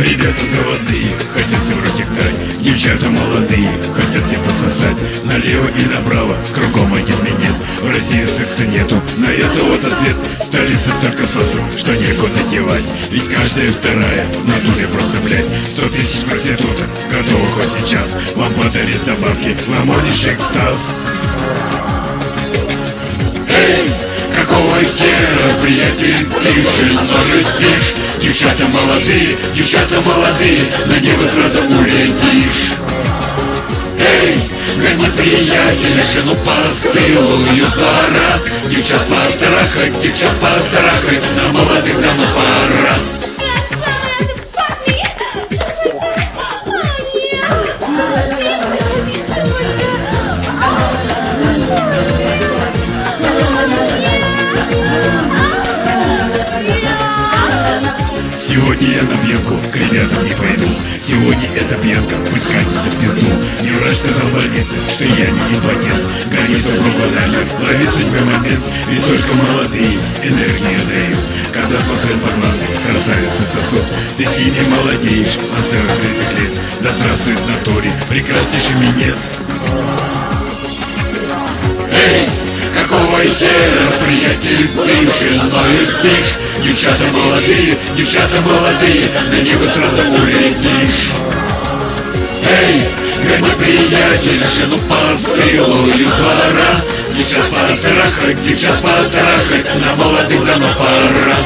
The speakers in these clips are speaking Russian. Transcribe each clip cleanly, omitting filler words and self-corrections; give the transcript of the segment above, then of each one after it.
Ребята заводные, хотят все протекать. Девчата молодые, хотят все пососать. Налево и направо, кругом один минет. В России секса нету, на это вот ответ. Столица столько сосов, что некуда девать. Ведь каждая вторая в натуре просто, блядь. 100 тысяч проституток, готовы хоть сейчас вам подарить добавки, ломонишь экстаз. Эй, какого хера, приятель, тише, но не спишь? Девчата молодые, на небо сразу улетишь. Эй, гони, приятель, жену постылую пора. Девчат пострахать, на молодых давно пора. Сегодня я на пьянку, к ребятам не пойду. Сегодня эта пьянка, пусть катится в пизду. Не враж сказал в больнице, что я не импотент. Гони супругу нахер, лови судьбы момент. Ведь только молодые энергию дают. Когда смотрят парламент, красавицы сосут. Ты с ними молодеешь, на целых 30 лет. Да здравствует в натуре, прекраснейший минет. Эй! Какого хера, приятель, ты но и спишь? Девчата молодые, на небо сразу улетишь. Эй, гони, приятель, жену постылую двора. Девчат пострахать, на молодых давно пора.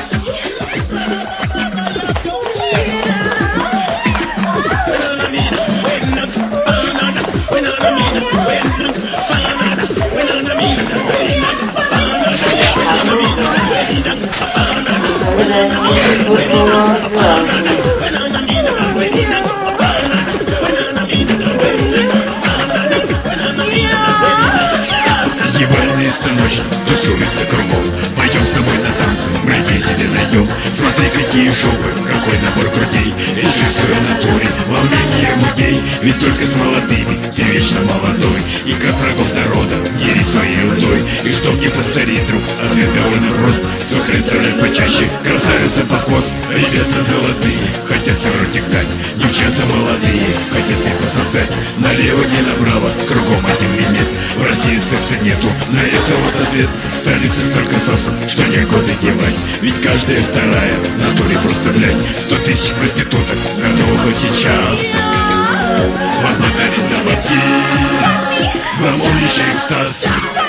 Ебальные станочки, тусуются кругом. Пойдем с тобой на танцы, братья себе найдем. Смотри, какие шубы, какой набор грудей. Реши в своей натуре, волнение мудей. Ведь только с молодыми ты вечно молодой. И как врагов народа, дери своей удой. И чтоб не постареть, друг, ответ довольно прост. Свой хрен вставлять почаще, красавица под хвост. Ребята золотые, хотят все протекать. Девчата молодые, хотят все пососать. Налево не направо, кругом один минет. В России секса нету, на это вот ответ. Столица столько сосов, что некуда девать. Ведь каждая вторая в натуре просто, блядь. 100 тысяч проституток, готовы хоть сейчас вам подарить добавки, гламурнейший экстаз.